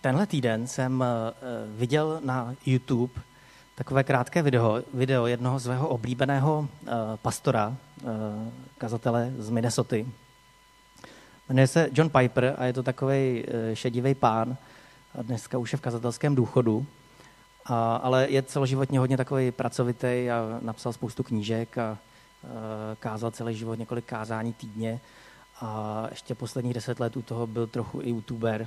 Tenhle týden jsem viděl na YouTube takové krátké video jednoho svého oblíbeného pastora, kazatele z Minnesoty. Jmenuje se John Piper a je to takovej šedivý pán. A dneska už je v kazatelském důchodu, ale je celoživotně hodně takový pracovitý a napsal spoustu knížek a kázal celý život několik kázání týdně. A ještě posledních 10 let u toho byl trochu i youtuber.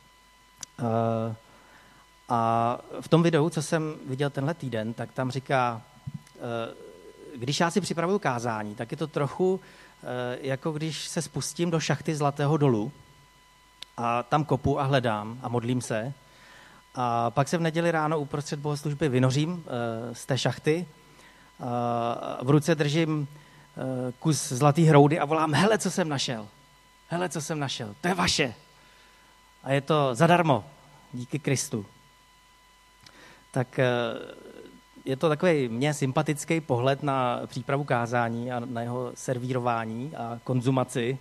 A v tom videu, co jsem viděl tenhle týden, tak tam říká, když já si připravuju kázání, tak je to trochu jako když se spustím do šachty Zlatého dolu a tam kopu a hledám a modlím se. A pak se v neděli ráno uprostřed bohoslužby vynořím z té šachty. V ruce držím kus zlatý hroudy a volám, hele, co jsem našel. Hele, co jsem našel. To je vaše. A je to zadarmo. Díky Kristu. Tak je to takový mně sympatický pohled na přípravu kázání a na jeho servírování a konzumaci.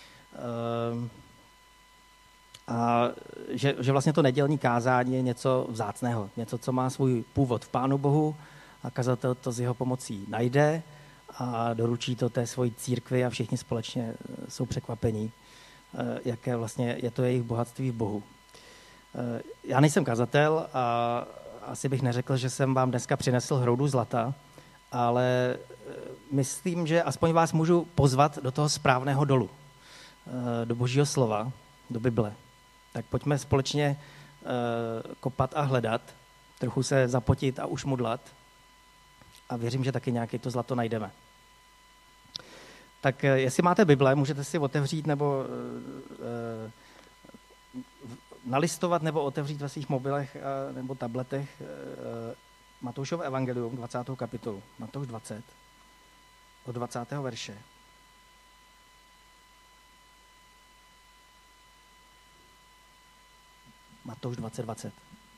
A že vlastně to nedělní kázání je něco vzácného, něco, co má svůj původ v Pánu Bohu a kazatel to s jeho pomocí najde a doručí to té svojí církvi a všichni společně jsou překvapení, jaké vlastně je to jejich bohatství v Bohu. Já nejsem kazatel a asi bych neřekl, že jsem vám dneska přinesl hroudu zlata, ale myslím, že aspoň vás můžu pozvat do toho správného dolu, do Božího slova, do Bible. Tak pojďme společně kopat a hledat, trochu se zapotit a ušmudlat a věřím, že taky nějaké to zlato najdeme. Tak jestli máte Bible, můžete si otevřít nebo nalistovat nebo otevřít ve svých mobilech nebo tabletech Matoušovo evangelium, 20. kapitolu, Matouš 20, od 20. verše. Matouš 20:20.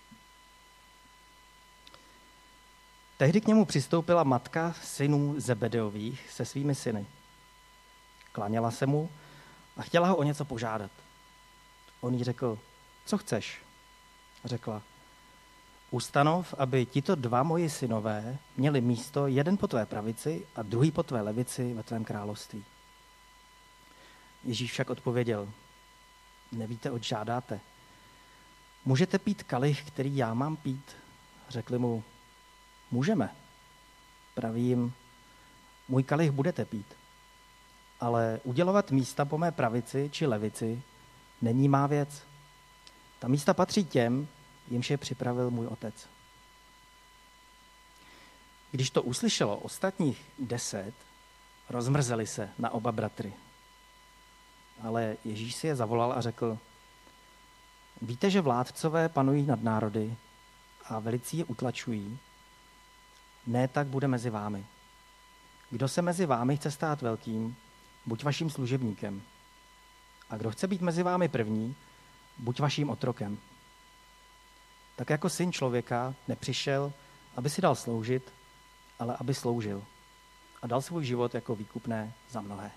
Tehdy k němu přistoupila matka synů Zebedeových se svými syny. Klaněla se mu a chtěla ho o něco požádat. On jí řekl, co chceš? Řekla, ustanov, aby tito dva moji synové měli místo, jeden po tvé pravici a druhý po tvé levici ve tvém království. Ježíš však odpověděl, nevíte, oč žádáte. Můžete pít kalich, který já mám pít? Řekli mu, můžeme. Praví jim, můj kalich budete pít. Ale udělovat místa po mé pravici či levici není má věc. Ta místa patří těm, jimž je připravil můj otec. Když to uslyšelo ostatních 10, rozmrzeli se na oba bratry. Ale Ježíš si je zavolal a řekl, víte, že vládcové panují nad národy a velicí je utlačují? Ne, tak bude mezi vámi. Kdo se mezi vámi chce stát velkým, buď vaším služebníkem. A kdo chce být mezi vámi první, buď vaším otrokem. Tak jako syn člověka nepřišel, aby si dal sloužit, ale aby sloužil. A dal svůj život jako výkupné za mnohé.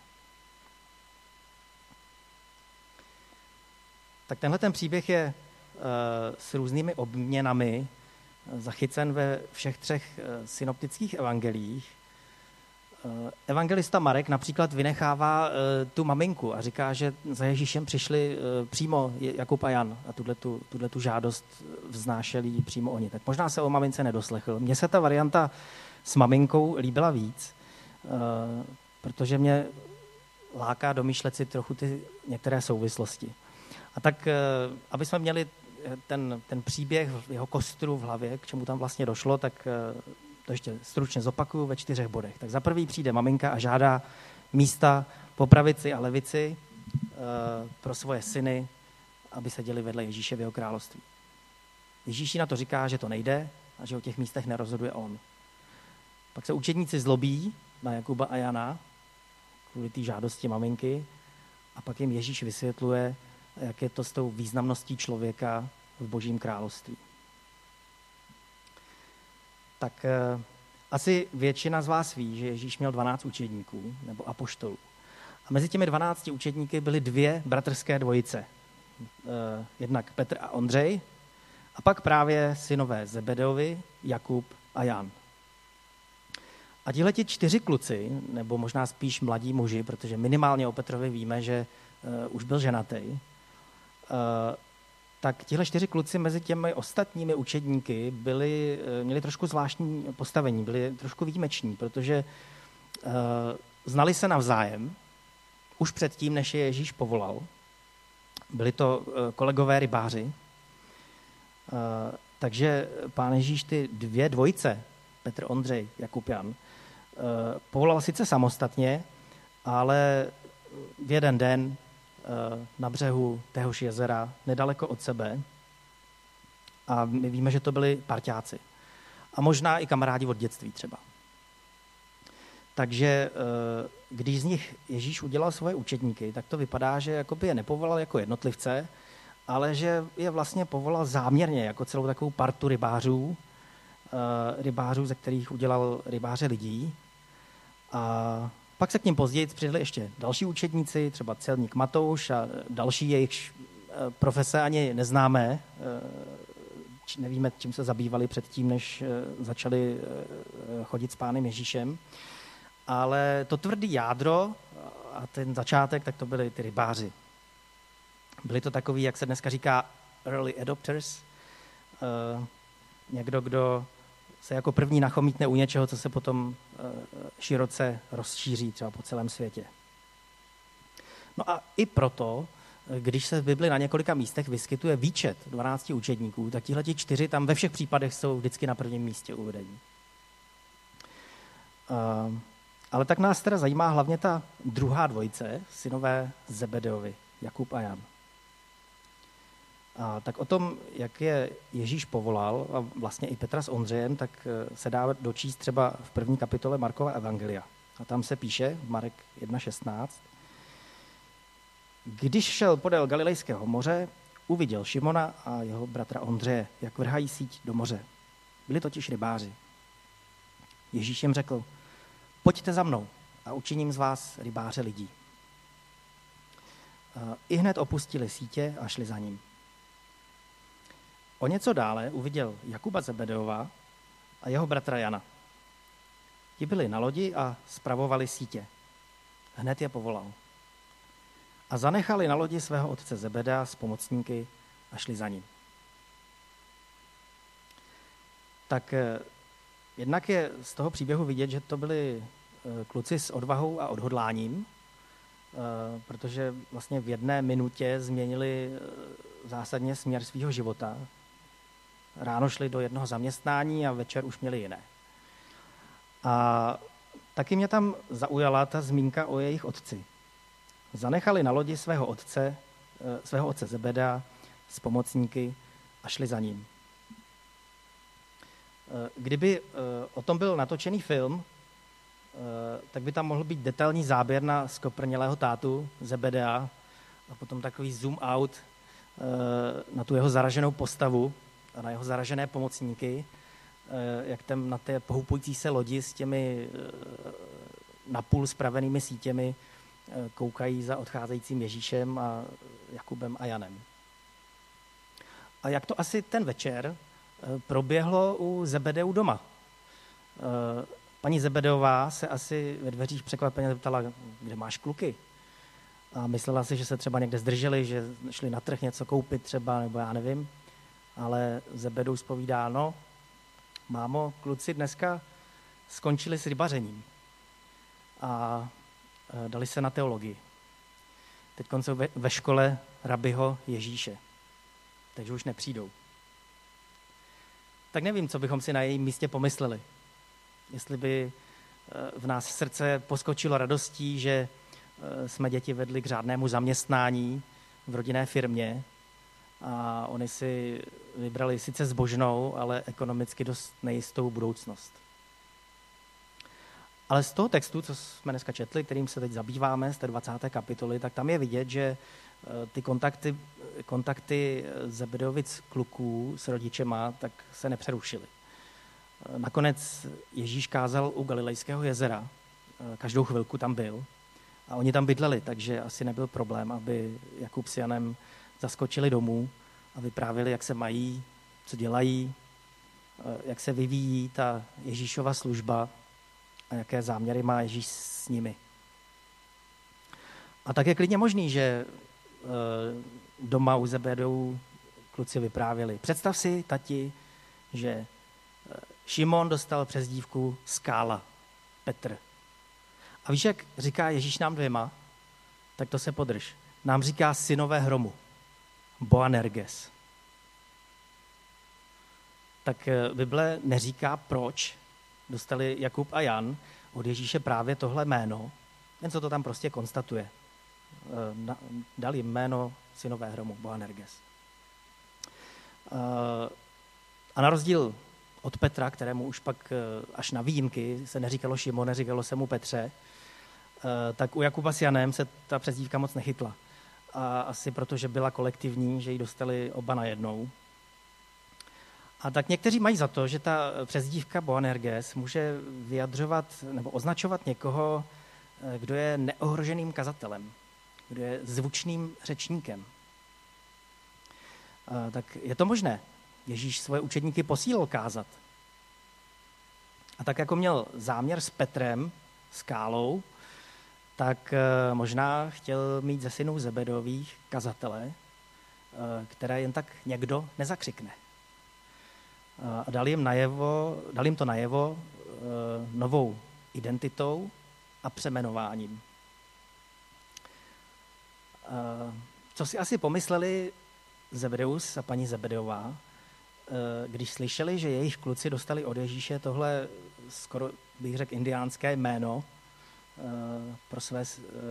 Tak tenhle ten příběh je s různými obměnami zachycen ve všech 3 synoptických evangeliích. Evangelista Marek například vynechává tu maminku a říká, že za Ježíšem přišli přímo Jakub a Jan a tuto žádost vznášeli přímo oni. Tak možná se o mamince nedoslechl. Mně se ta varianta s maminkou líbila víc, protože mě láká domýšlet si trochu ty některé souvislosti. A tak, aby jsme měli ten příběh, jeho kostru v hlavě, k čemu tam vlastně došlo, tak to ještě stručně zopakuju ve 4 bodech. Tak za prvý přijde maminka a žádá místa po pravici a levici pro svoje syny, aby seděli vedle Ježíše v jeho království. Ježíš jí na to říká, že to nejde a že o těch místech nerozhoduje on. Pak se učedníci zlobí na Jakuba a Jana kvůli té žádosti maminky a pak jim Ježíš vysvětluje, jak je to s tou významností člověka v Božím království. Tak asi většina z vás ví, že Ježíš měl 12 učedníků nebo apoštolů. A mezi těmi 12 učedníky byly 2 bratrské dvojice. jednak Petr a Ondřej, a pak právě synové Zebedeovi, Jakub a Jan. A tihleti 4 kluci, nebo možná spíš mladí muži, protože minimálně o Petrovi víme, že už byl ženatý, tak tihle 4 kluci mezi těmi ostatními učedníky měli trošku zvláštní postavení, byli trošku výjimeční, protože znali se navzájem už předtím, než je Ježíš povolal. Byli to kolegové rybáři, takže Pán Ježíš ty 2 dvojice, Petr, Ondřej, Jakub, Jan, povolal sice samostatně, ale v jeden den na břehu téhož jezera, nedaleko od sebe. A my víme, že to byli parťáci. A možná i kamarádi od dětství třeba. Takže když z nich Ježíš udělal svoje učedníky, tak to vypadá, že jakoby je nepovolal jako jednotlivce, ale že je vlastně povolal záměrně, jako celou takovou partu rybářů, ze kterých udělal rybáře lidí. A pak se k ním později přidali ještě další učedníci, třeba celník Matouš a další, jejichž profese ani neznáme. Nevíme, čím se zabývali předtím, než začali chodit s Pánem Ježíšem. Ale to tvrdý jádro a ten začátek, tak to byli ty rybáři. Byli to takový, jak se dneska říká, early adopters. Někdo, kdo se jako první nachomítne u něčeho, co se potom široce rozšíří třeba po celém světě. No a i proto, když se v Bibli na několika místech vyskytuje výčet 12 učedníků, tak tihleti 4 tam ve všech případech jsou vždycky na prvním místě uvedení. Ale tak nás teda zajímá hlavně ta druhá dvojice, synové Zebedeovi, Jakub a Jan. A tak o tom, jak je Ježíš povolal, a vlastně i Petra s Ondřejem, tak se dá dočíst třeba v 1. kapitole Markova evangelia. A tam se píše, Marek 1.16, když šel podél Galilejského moře, uviděl Šimona a jeho bratra Ondřeje, jak vrhají síť do moře. Byli totiž rybáři. Ježíš jim řekl, pojďte za mnou a učiním z vás rybáře lidí. I hned opustili sítě a šli za ním. O něco dále uviděl Jakuba Zebedeova a jeho bratra Jana. Ti byli na lodi a spravovali sítě. Hned je povolal. A zanechali na lodi svého otce Zebedea s pomocníky a šli za ním. Tak jednak je z toho příběhu vidět, že to byli kluci s odvahou a odhodláním, protože vlastně v 1 minutě změnili zásadně směr svého života. Ráno šli do jednoho zaměstnání a večer už měli jiné. A taky mě tam zaujala ta zmínka o jejich otci. Zanechali na lodi svého otce Zebedea s pomocníky a šli za ním. Kdyby o tom byl natočený film, tak by tam mohl být detailní záběr na skoprnělého tátu Zebedea a potom takový zoom out na tu jeho zaraženou postavu a na jeho zaražené pomocníky, jak tam na té pohoupující se lodi s těmi napůl spravenými sítěmi koukají za odcházejícím Ježíšem a Jakubem a Janem. A jak to asi ten večer proběhlo u Zebedeu doma. Paní Zebedeová se asi ve dveřích překvapeně zeptala, kde máš kluky? A myslela si, že se třeba někde zdrželi, že šli na trh něco koupit třeba, nebo já nevím. Ale Zebedeu zpovídá, no, mámo, kluci dneska skončili s rybařením a dali se na teologii. Teď jsou ve škole rabiho Ježíše, takže už nepřijdou. Tak nevím, co bychom si na jejím místě pomysleli. Jestli by v nás srdce poskočilo radostí, že jsme děti vedli k řádnému zaměstnání v rodinné firmě a oni si vybrali sice zbožnou, ale ekonomicky dost nejistou budoucnost. Ale z toho textu, co jsme dneska četli, kterým se teď zabýváme, z té 20. kapitoly, tak tam je vidět, že ty kontakty Zebedeovic kluků s rodičema tak se nepřerušily. Nakonec Ježíš kázal u Galilejského jezera, každou chvilku tam byl a oni tam bydleli, takže asi nebyl problém, aby Jakub s Janem zaskočili domů a vyprávěli, jak se mají, co dělají, jak se vyvíjí ta Ježíšova služba a jaké záměry má Ježíš s nimi. A tak je klidně možný, že doma u Zebedou kluci vyprávěli. Představ si, tati, že Šimon dostal přezdívku Skála, Petr. A víš, jak říká Ježíš nám dvěma? Tak to se podrž. Nám říká synové hromu, Boanerges. Tak Bible neříká, proč dostali Jakub a Jan od Ježíše právě tohle jméno, jen co to tam prostě konstatuje. Dali jméno synové hromu, Boanerges. A na rozdíl od Petra, kterému už pak až na výjimky se neříkalo Šimone, říkalo se mu Petře, tak u Jakuba s Janem se ta přezdívka moc nechytla. A asi proto, že byla kolektivní, že ji dostali oba najednou. A tak někteří mají za to, že ta přezdívka Boanerges může vyjadřovat nebo označovat někoho, kdo je neohroženým kazatelem, kdo je zvučným řečníkem. Tak je to možné. Ježíš svoje učedníky posílal kázat. A tak jako měl záměr s Petrem, Skálou, tak možná chtěl mít ze synů Zebedových kazatele, které jen tak někdo nezakřikne. A dal jim to najevo novou identitou a přeměnováním. Co si asi pomysleli Zebedeus a paní Zebedeová, když slyšeli, že jejich kluci dostali od Ježíše tohle, skoro bych řekl, indiánské jméno pro své,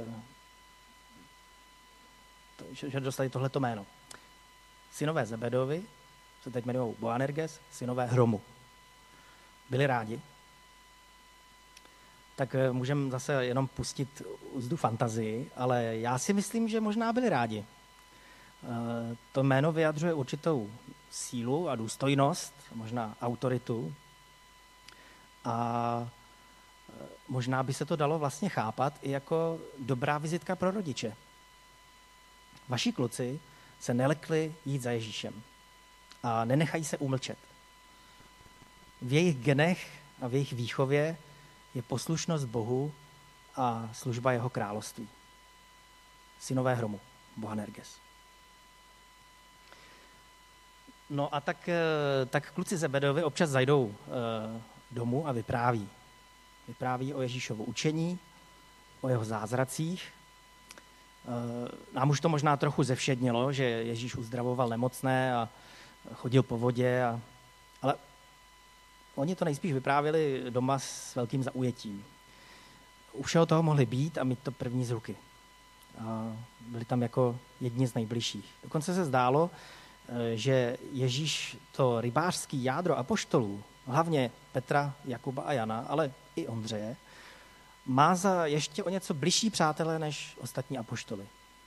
že dostali tohleto jméno. Synové Zebedovi se teď jmenují Boanerges, synové hromu. Byli rádi? Tak můžeme zase jenom pustit úzdu fantazii, ale já si myslím, že možná byli rádi. To jméno vyjadřuje určitou sílu a důstojnost, možná autoritu. A možná by se to dalo vlastně chápat i jako dobrá vizitka pro rodiče. Vaši kluci se nelekli jít za Ježíšem a nenechají se umlčet. V jejich genech a v jejich výchově je poslušnost Bohu a služba jeho království. Synové hromu, Boanerges. No a tak kluci Zebedovi občas zajdou domů a vypráví. Vypráví o Ježíšovu učení, o jeho zázracích. Nám už to možná trochu zevšednilo, že Ježíš uzdravoval nemocné a chodil po vodě, ale oni to nejspíš vyprávěli doma s velkým zaujetím. U všeho toho mohli být a mít to první z ruky. A byli tam jako jedni z nejbližších. Dokonce se zdálo, že Ježíš to rybářský jádro apoštolů, hlavně Petra, Jakuba a Jana, ale i Ondřeje, má za ještě o něco bližší přátelé než ostatní apoštoly.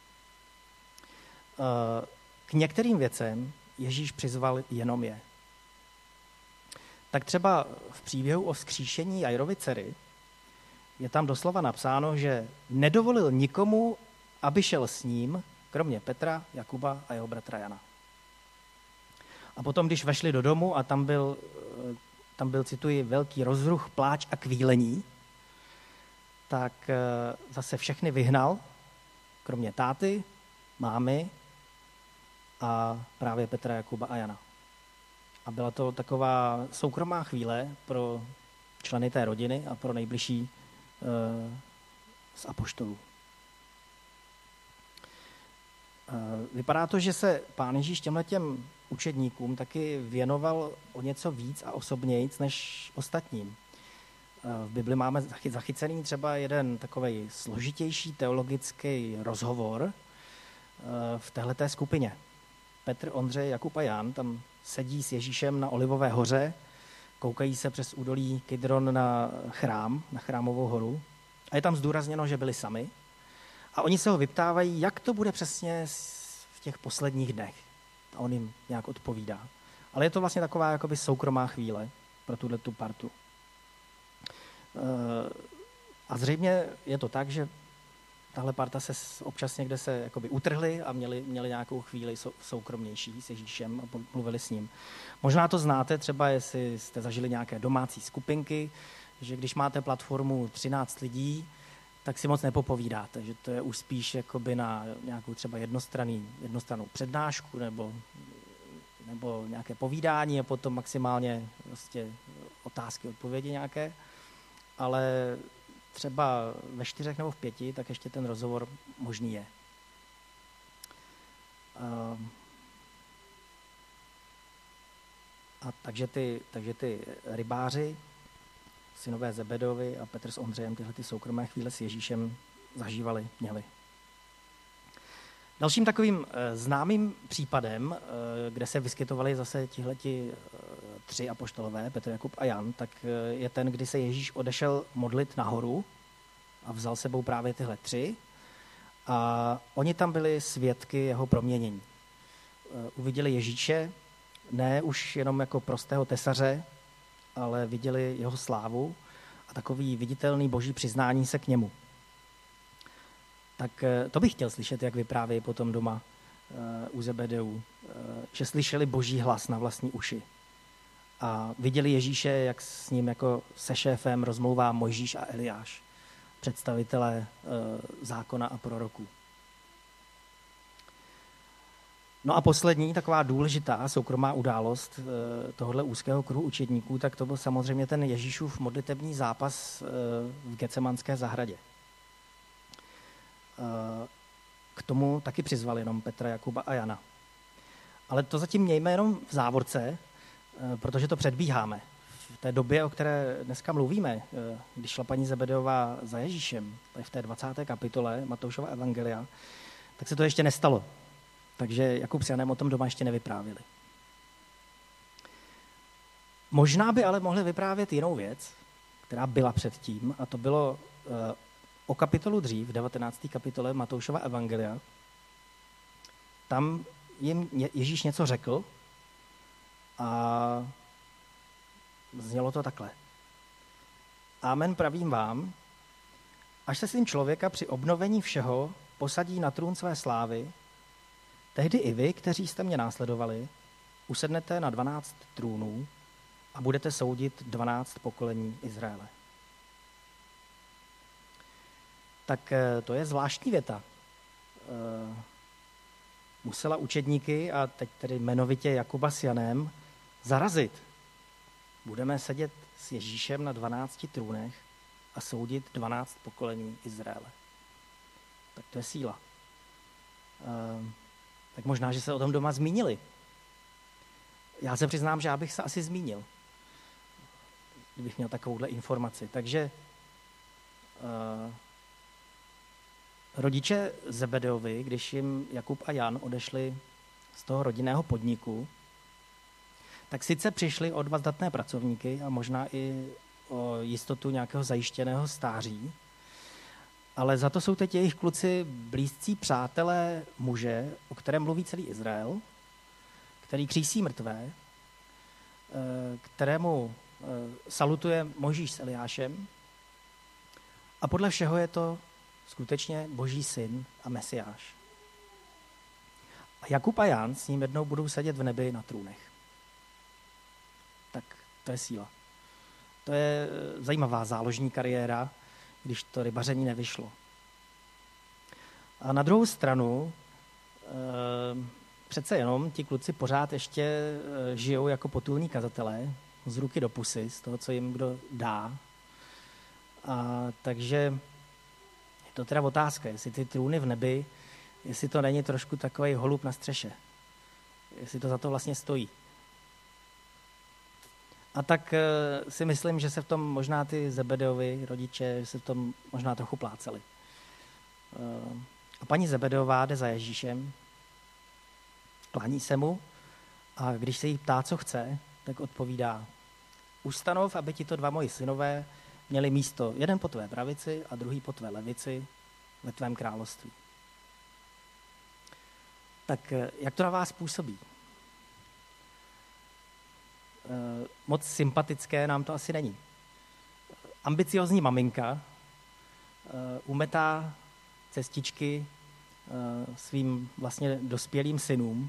K některým věcem Ježíš přizval jenom je. Tak třeba v příběhu o vzkříšení Jairovy dcery je tam doslova napsáno, že nedovolil nikomu, aby šel s ním, kromě Petra, Jakuba a jeho bratra Jana. A potom, když vešli do domu a tam byl, cituji, velký rozruch, pláč a kvílení, tak zase všechny vyhnal, kromě táty, mámy a právě Petra, Jakuba a Jana. A byla to taková soukromá chvíle pro členy té rodiny a pro nejbližší z apoštolů. Vypadá to, že se Pán Ježíš těmhletěm učedníkům taky věnoval o něco víc a osobnějc než ostatním. V Bibli máme zachycený třeba jeden takovej složitější teologický rozhovor v téhleté skupině. Petr, Ondřej, Jakub a Jan tam sedí s Ježíšem na Olivové hoře, koukají se přes údolí Kidron na chrám, na Chrámovou horu a je tam zdůrazněno, že byli sami a oni se ho vyptávají, jak to bude přesně v těch posledních dnech. A on jim nějak odpovídá. Ale je to vlastně taková jakoby soukromá chvíle pro tu partu. A zřejmě je to tak, že tahle parta se občas někde se jakoby utrhli a měli nějakou chvíli soukromnější s Ježíšem a mluvili s ním. Možná to znáte, třeba jestli jste zažili nějaké domácí skupinky, že když máte platformu 13 lidí, tak si moc nepopovídáte, že to je už spíš jakoby na nějakou třeba jednostrannou přednášku nebo nějaké povídání a potom maximálně vlastně otázky, odpovědi nějaké, ale třeba ve 4 nebo v 5, tak ještě ten rozhovor možný je. A takže ty rybáři, synové Zebedovi a Petr s Ondřejem tyhle ty soukromé chvíle s Ježíšem měli. Dalším takovým známým případem, kde se vyskytovali zase tihleti 3 apoštolové, Petr, Jakub a Jan, tak je ten, kdy se Ježíš odešel modlit nahoru a vzal sebou právě tyhle 3 a oni tam byli svědky jeho proměnění. Uviděli Ježíše, ne už jenom jako prostého tesaře, ale viděli jeho slávu a takový viditelný boží přiznání se k němu. Tak to bych chtěl slyšet, jak vyprávějí potom doma u Zebedeů, že slyšeli boží hlas na vlastní uši. A viděli Ježíše, jak s ním jako se šéfem rozmlouvá Mojžíš a Eliáš, představitelé zákona a proroků. No a poslední taková důležitá soukromá událost tohohle úzkého kruhu učedníků, tak to byl samozřejmě ten Ježíšův modlitební zápas v Getsemanské zahradě. K tomu taky přizval jenom Petra, Jakuba a Jana. Ale to zatím mějme jenom v závorce, protože to předbíháme. V té době, o které dneska mluvíme, když šla paní Zebedeová za Ježíšem, v té 20. kapitole Matoušova evangelia, tak se to ještě nestalo. Takže Jakub s Janem o tom doma ještě nevyprávěli. Možná by ale mohli vyprávět jinou věc, která byla předtím, a to bylo o kapitolu dřív, v 19. kapitole Matoušova evangelia. Tam jim Ježíš něco řekl a znělo to takhle. Amen pravím vám, až se syn člověka při obnovení všeho posadí na trůn své slávy, tehdy i vy, kteří jste mě následovali, usednete na 12 trůnů a budete soudit 12 pokolení Izraele. Tak to je zvláštní věta. Musela učedníky, a teď tedy jmenovitě Jakuba s Janem, zarazit. Budeme sedět s Ježíšem na 12 trůnech a soudit 12 pokolení Izraele. Tak to je síla. Tak možná, že se o tom doma zmínili. Já se přiznám, že já bych se asi zmínil, kdybych měl takovouhle informaci. Takže rodiče Zebedeovi, když jim Jakub a Jan odešli z toho rodinného podniku, tak sice přišli o 2 zdatné pracovníky a možná i o jistotu nějakého zajištěného stáří, ale za to jsou teď jejich kluci blízcí přátelé muže, o kterém mluví celý Izrael, který křísí mrtvé, kterému salutuje Mojžíš s Eliášem a podle všeho je to skutečně Boží syn a Mesiáš. A Jakub a Jan s ním jednou budou sedět v nebi na trůnech. Tak to je síla. To je zajímavá záložní kariéra, když to rybaření nevyšlo. A na druhou stranu přece jenom ti kluci pořád ještě žijou jako potulní kazatelé, z ruky do pusy, z toho, co jim kdo dá. A takže je to teda otázka, jestli ty trůny v nebi, jestli to není trošku takový holub na střeše. Jestli to za to vlastně stojí. A tak si myslím, že se v tom možná ty Zebedeovi rodiče, že se v tom možná trochu pláceli. A paní Zebedeová jde za Ježíšem, klání se mu a když se jí ptá, co chce, tak odpovídá: Ustanov, aby tito 2 moji synové měli místo, jeden po tvé pravici a druhý po tvé levici ve tvém království. Tak jak to na vás působí? Moc sympatické nám to asi není. Ambiciozní maminka umetá cestičky svým vlastně dospělým synům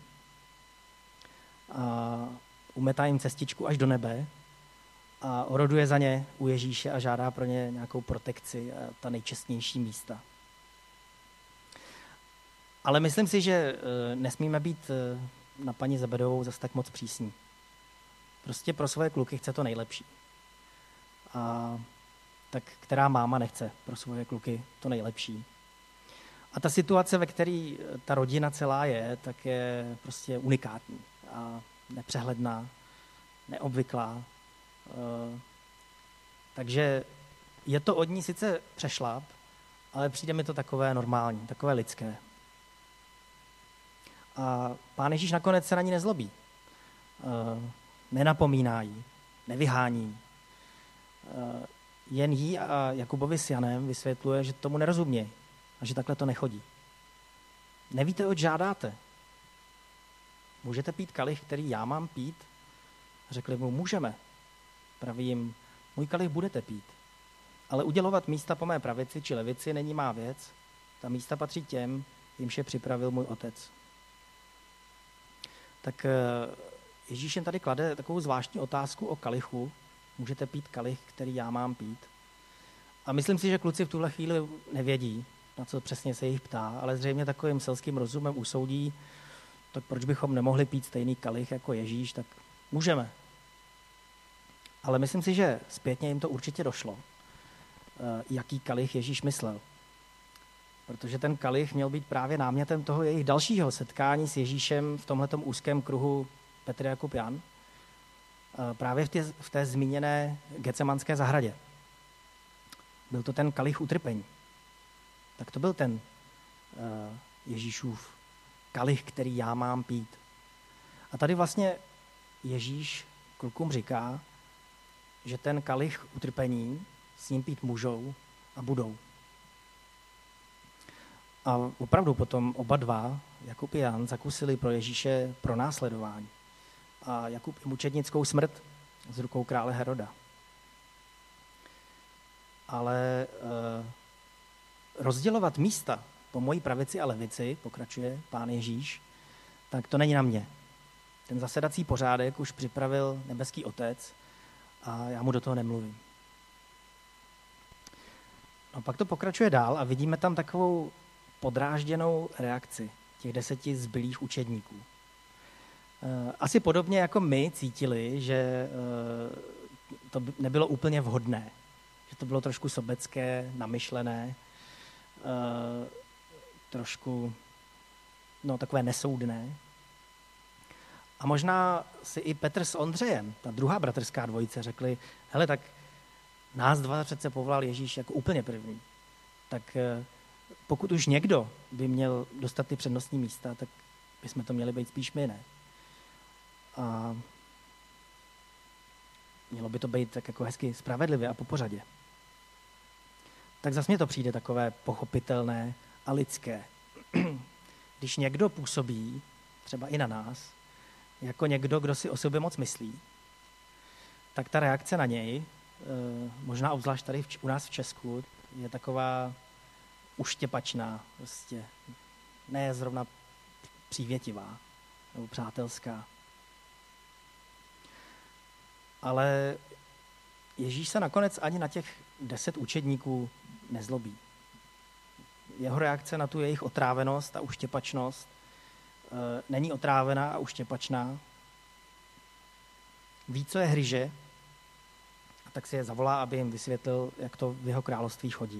a umetá jim cestičku až do nebe a oroduje za ně u Ježíše a žádá pro ně nějakou protekci a ta nejčestnější místa. Ale myslím si, že nesmíme být na paní Zebedovou zase tak moc přísní. Prostě pro svoje kluky chce to nejlepší. A tak která máma nechce pro svoje kluky to nejlepší. A ta situace, ve které ta rodina celá je, tak je prostě unikátní a nepřehledná, neobvyklá. Takže je to od ní sice přešlap, ale přijde mi to takové normální, takové lidské. A Pán Ježíš nakonec se na ní nezlobí. Nenapomíná jí, nevyhání. Jen jí a Jakubovi s Janem vysvětluje, že tomu nerozumějí a že takhle to nechodí. Nevíte, oč žádáte? Můžete pít kalich, který já mám pít? Řekli mu, můžeme. Praví jim, můj kalich budete pít. Ale udělovat místa po mé pravici či levici není má věc. Ta místa patří těm, jimž je připravil můj otec. Tak Ježíš jen tady klade takovou zvláštní otázku o kalichu. Můžete pít kalich, který já mám pít? A myslím si, že kluci v tuhle chvíli nevědí, na co přesně se jich ptá, ale zřejmě takovým selským rozumem usoudí, tak proč bychom nemohli pít stejný kalich jako Ježíš, tak můžeme. Ale myslím si, že zpětně jim to určitě došlo, jaký kalich Ježíš myslel. Protože ten kalich měl být právě námětem toho jejich dalšího setkání s Ježíšem v tomhletom úzkém kruhu Petr, Jakub, Jan, právě v té zmíněné Getsemanské zahradě. Byl to ten kalich utrpení. Tak to byl ten Ježíšův kalich, který já mám pít. A tady vlastně Ježíš klukům říká, že ten kalich utrpení s ním pít můžou a budou. A opravdu potom oba dva, Jakub i Jan, zakusili pro Ježíše pronásledování. A Jakub i mučednickou smrt z rukou krále Heroda. Ale rozdělovat místa po mojí pravici a levici, pokračuje Pán Ježíš, tak to není na mě. Ten zasedací pořádek už připravil nebeský Otec a já mu do toho nemluvím. No pak to pokračuje dál a vidíme tam takovou podrážděnou reakci těch 10 zbylých učedníků. Asi podobně jako my cítili, že to nebylo úplně vhodné, že to bylo trošku sobecké, namyšlené, trošku takové nesoudné. A možná si i Petr s Ondřejem, ta druhá bratrská dvojice, řekli, hele, tak nás dva přece povolal Ježíš jako úplně první. Tak pokud už někdo by měl dostat ty přednostní místa, tak bychom to měli být spíš my, ne? A mělo by to být tak jako hezky spravedlivě a po pořadě. Tak zase mně to přijde takové pochopitelné a lidské. Když někdo působí, třeba i na nás, jako někdo, kdo si o sobě moc myslí, tak ta reakce na něj, možná obzvlášť tady u nás v Česku, je taková uštěpačná, prostě ne zrovna přívětivá nebo přátelská. Ale Ježíš se nakonec ani na těch 10 učedníků nezlobí. Jeho reakce na tu jejich otrávenost a uštěpačnost není otrávená a uštěpačná. Ví, co je hryže, a tak si je zavolá, aby jim vysvětlil, jak to v jeho království chodí.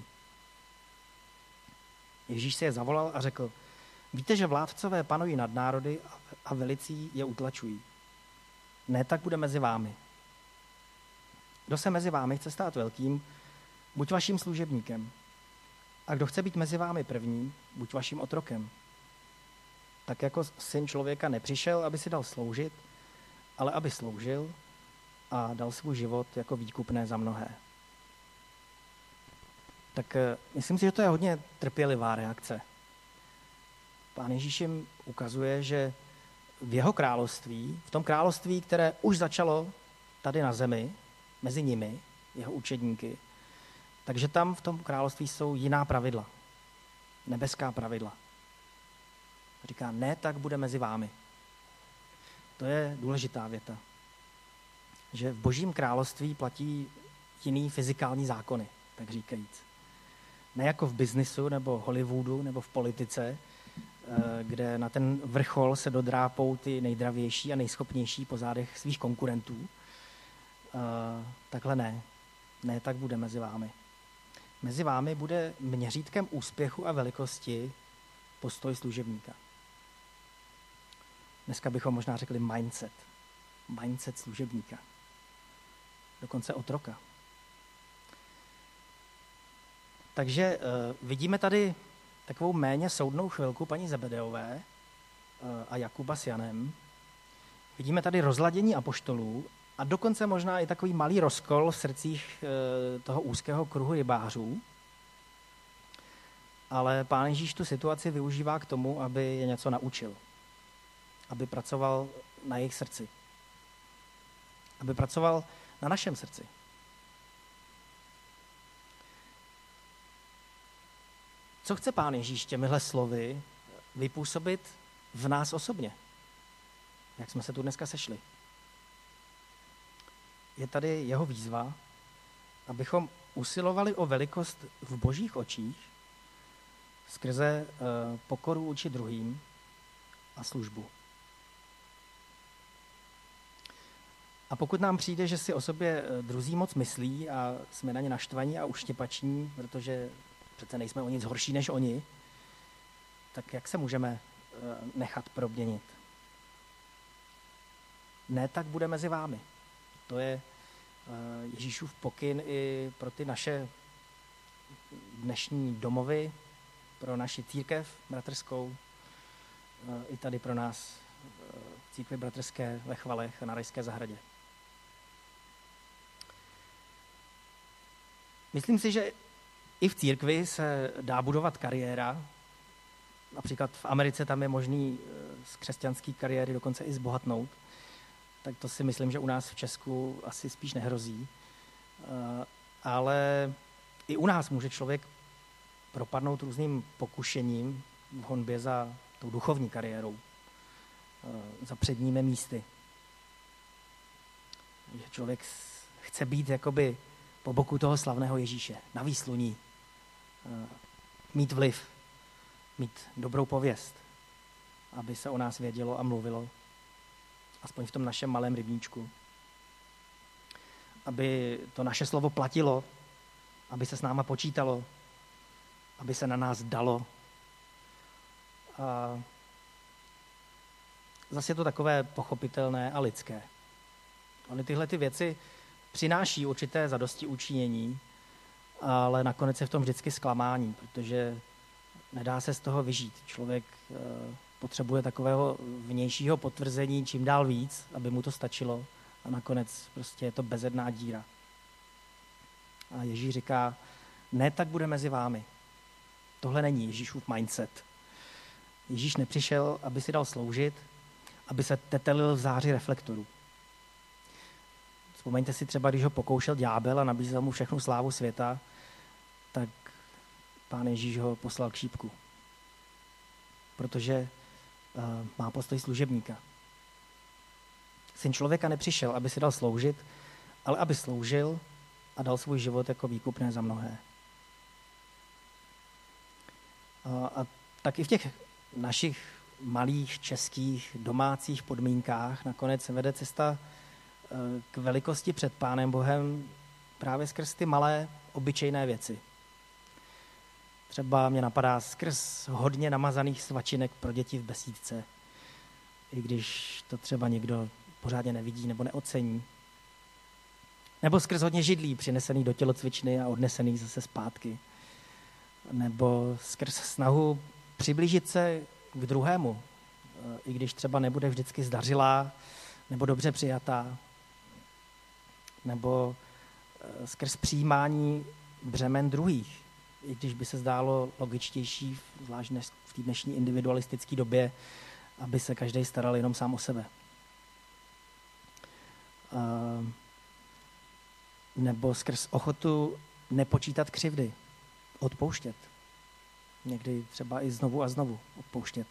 Ježíš si je zavolal a řekl, víte, že vládcové panují nad národy a velicí je utlačují. Ne, tak bude mezi vámi. Kdo se mezi vámi chce stát velkým, buď vaším služebníkem. A kdo chce být mezi vámi první, buď vaším otrokem. Tak jako syn člověka nepřišel, aby si dal sloužit, ale aby sloužil a dal svůj život jako výkupné za mnohé. Tak myslím si, že to je hodně trpělivá reakce. Pán Ježíš jim ukazuje, že v jeho království, v tom království, které už začalo tady na zemi, mezi nimi, jeho učedníky, takže tam v tom království jsou jiná pravidla. nebeská pravidla. Říká, ne, tak bude mezi vámi. To je důležitá věta. Že v Božím království platí jiný fyzikální zákony, tak říkajíc. Ne jako v biznisu, nebo Hollywoodu, nebo v politice, kde na ten vrchol se dodrápou ty nejdravější a nejschopnější po zádech svých konkurentů. Takhle ne. Ne, tak bude mezi vámi. Mezi vámi bude měřítkem úspěchu a velikosti postoj služebníka. Dneska bychom možná řekli mindset. Mindset služebníka. Dokonce otroka. Takže vidíme tady takovou méně soudnou chvilku paní Zebedeové a Jakuba s Janem. Vidíme tady rozladění apoštolů a dokonce možná i takový malý rozkol v srdcích toho úzkého kruhu rybářů. Ale Pán Ježíš tu situaci využívá k tomu, aby je něco naučil. Aby pracoval na jejich srdci. Aby pracoval na našem srdci. Co chce Pán Ježíš těmihle slovy vypůsobit v nás osobně? Jak jsme se tu dneska sešli? Je tady jeho výzva, abychom usilovali o velikost v Božích očích skrze pokoru vůči druhým a službu. A pokud nám přijde, že si o sobě druzí moc myslí a jsme na ně naštvaní a uštěpační, protože přece nejsme o nic horší než oni, tak jak se můžeme nechat proměnit? Ne, tak bude mezi vámi. To je Ježíšův pokyn i pro ty naše dnešní domovy, pro naši církev bratrskou, i tady pro nás v církvi bratrské ve Chvalech a na Rajské zahradě. Myslím si, že i v církvi se dá budovat kariéra. Například v Americe tam je možný z křesťanské kariéry dokonce i zbohatnout. Tak to si myslím, že u nás v Česku asi spíš nehrozí. Ale i u nás může člověk propadnout různým pokušením v honbě za tou duchovní kariérou, za předními místy. Že člověk chce být jakoby po boku toho slavného Ježíše, na výsluní, mít vliv, mít dobrou pověst, aby se o nás vědělo a mluvilo, aspoň v tom našem malém rybníčku. Aby to naše slovo platilo, aby se s náma počítalo, aby se na nás dalo. A zase je to takové pochopitelné a lidské. Ony tyhle ty věci přináší určité zadostiučinění, ale nakonec je v tom vždycky zklamání, protože nedá se z toho vyžít. Člověk potřebuje takového vnějšího potvrzení čím dál víc, aby mu to stačilo a nakonec prostě je to bezedná díra. A Ježíš říká, ne, tak bude mezi vámi. Tohle není Ježíšův mindset. Ježíš nepřišel, aby si dal sloužit, aby se tetelil v záři reflektorů. Vzpomeňte si třeba, když ho pokoušel ďábel a nabízel mu všechnu slávu světa, tak Pán Ježíš ho poslal k šípku. Protože má postoj služebníka. Syn člověka nepřišel, aby si dal sloužit, ale aby sloužil a dal svůj život jako výkupné za mnohé. A tak i v těch našich malých českých domácích podmínkách nakonec se vede cesta k velikosti před Pánem Bohem právě skrz ty malé, obyčejné věci. Třeba mě napadá skrz hodně namazaných svačinek pro děti v besídce, i když to třeba někdo pořádně nevidí nebo neocení. Nebo skrz hodně židlí přinesených do tělocvičny a odnesených zase zpátky. Nebo skrz snahu přiblížit se k druhému, i když třeba nebude vždycky zdařilá nebo dobře přijatá. Nebo skrz přijímání břemen druhých, i když by se zdálo logičtější, zvlášť v té dnešní individualistické době, aby se každý staral jenom sám o sebe. Nebo skrz ochotu nepočítat křivdy, odpouštět. někdy třeba i znovu a znovu odpouštět.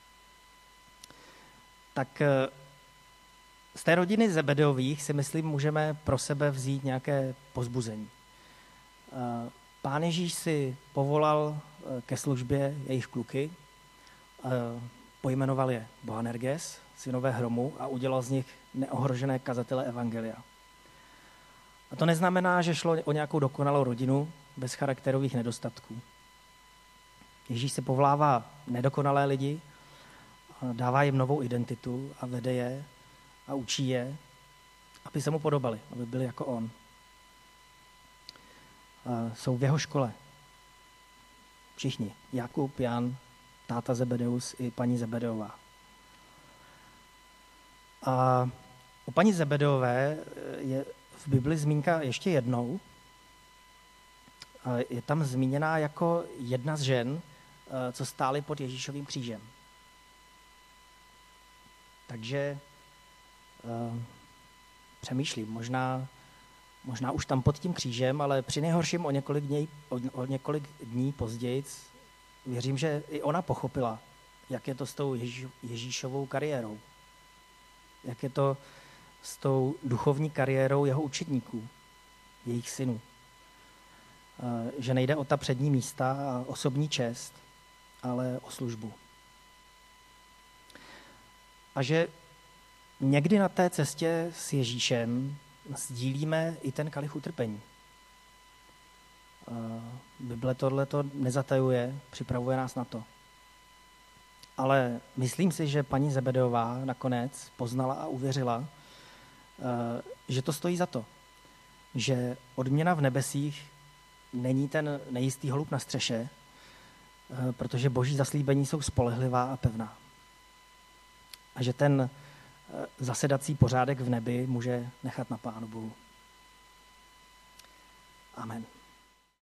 Tak z té rodiny Zebedeových si myslím, můžeme pro sebe vzít nějaké povzbuzení. Pán Ježíš si povolal ke službě jejich kluky, pojmenoval je Boanerges, synové hromu, a udělal z nich neohrožené kazatele evangelia. A to neznamená, že šlo o nějakou dokonalou rodinu bez charakterových nedostatků. Ježíš se povolává nedokonalé lidi, dává jim novou identitu a vede je a učí je, aby se mu podobali, aby byli jako on. Jsou v jeho škole. Všichni. Jakub, Jan, táta Zebedeus i paní Zebedeová. A o paní Zebedeové je v Bibli zmínka ještě jednou. Je tam zmíněná jako jedna z žen, co stály pod Ježíšovým křížem. Takže přemýšlím, možná už tam pod tím křížem, ale při nejhorším o několik dní později věřím, že i ona pochopila, jak je to s tou Ježíšovou kariérou. Jak je to s tou duchovní kariérou jeho učedníků, jejich synů. Že nejde o ta přední místa a osobní čest, ale o službu. A že někdy na té cestě s Ježíšem sdílíme i ten kalich utrpení. Bible tohleto nezatajuje, připravuje nás na to. Ale myslím si, že paní Zebedeová nakonec poznala a uvěřila, že to stojí za to. Že odměna v nebesích není ten nejistý holub na střeše, protože boží zaslíbení jsou spolehlivá a pevná. A že ten zasedací pořádek v nebi může nechat na Pánu Bohu. Amen.